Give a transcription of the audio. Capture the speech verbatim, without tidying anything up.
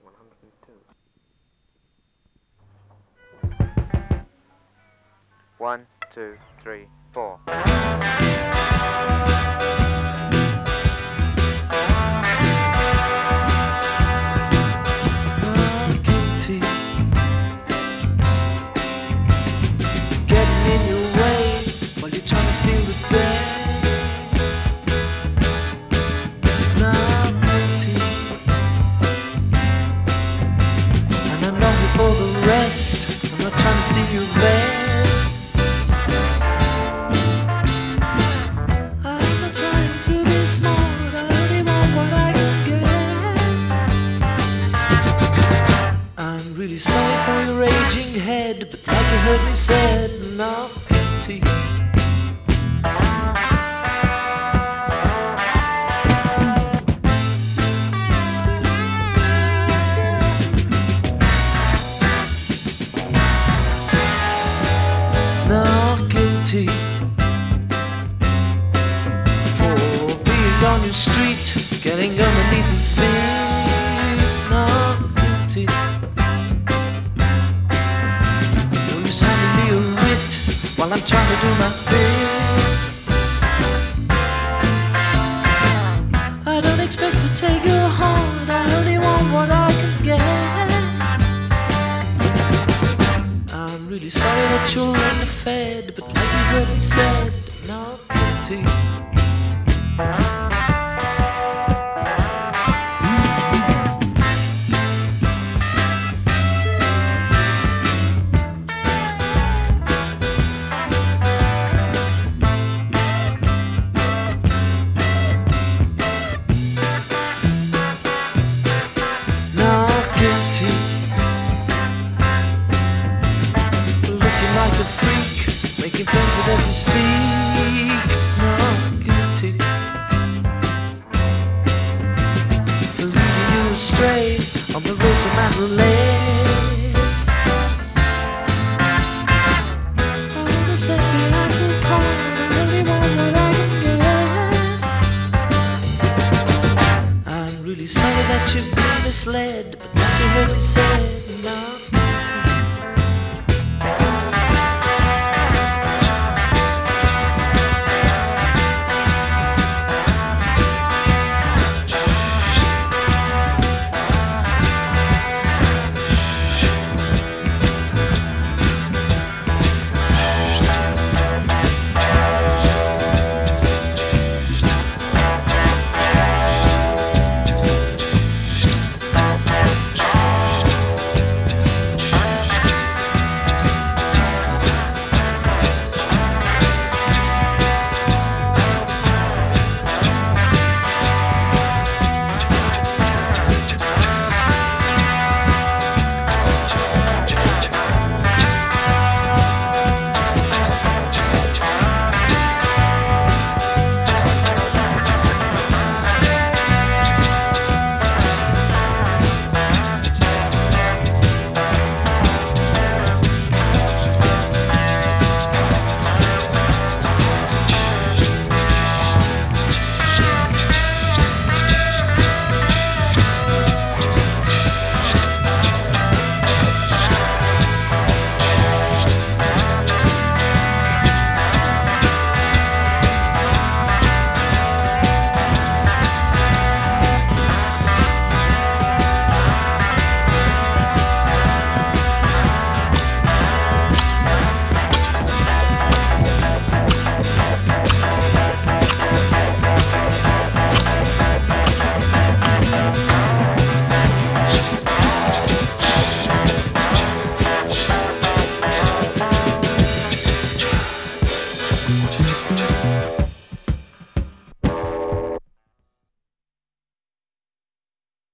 one hundred two. One, two, three, four. Getting in your way while you're trying to steal the day. Novelty. And I'm longing for the rest. I'm not trying to steal your best. I'm not trying to be smart. I only want what I can get. I'm really sorry for your raging head, but like you heard me said, novelty. Not guilty for being on your street, getting underneath the feet. Not guilty. Who's handing me a writ while I'm trying to do my bit? I don't expect to take your heart, I only want what I can get. I'm really sorry that you're underfed, but like you heard me said, not guilty. Not guilty. Looking like a freak, making friends with every seek. Not guilty. For leading you astray on the road to Mandalay. I'm upset behind the car, I really want what I can get. I'm really sorry that you've been misled, but like you heard me say, not Thank you.